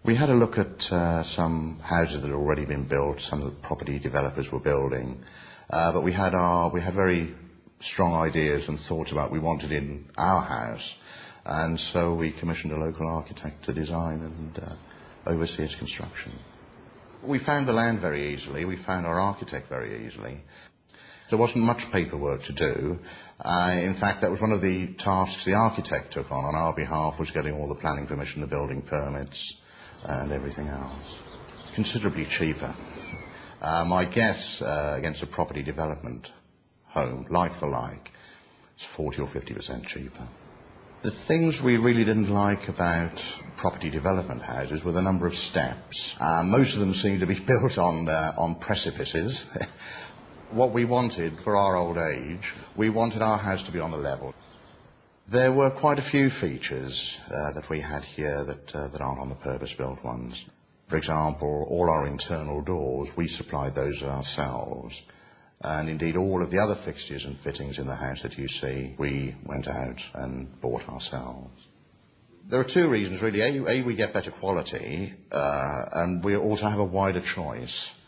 We had a look at some houses that had already been built, some of the property developers were building, but we had very strong ideas and thoughts about what we wanted in our house, and so we commissioned a local architect to design and oversee its construction. We found the land very easily, we found our architect very easily. There wasn't much paperwork to do. In fact, that was one of the tasks the architect took on our behalf, was getting all the planning permission, the building permits, and everything else. Considerably cheaper. My guess against a property development home, like for like, is 40 or 50% cheaper. The things we really didn't like about property development houses were the number of steps. Most of them seemed to be built on precipices. What we wanted for our old age, we wanted our house to be on the level. There were quite a few features that we had here that aren't on the purpose-built ones. For example, all our internal doors, we supplied those ourselves. And indeed, all of the other fixtures and fittings in the house that you see, we went out and bought ourselves. There are two reasons, really. A, we get better quality, and we also have a wider choice.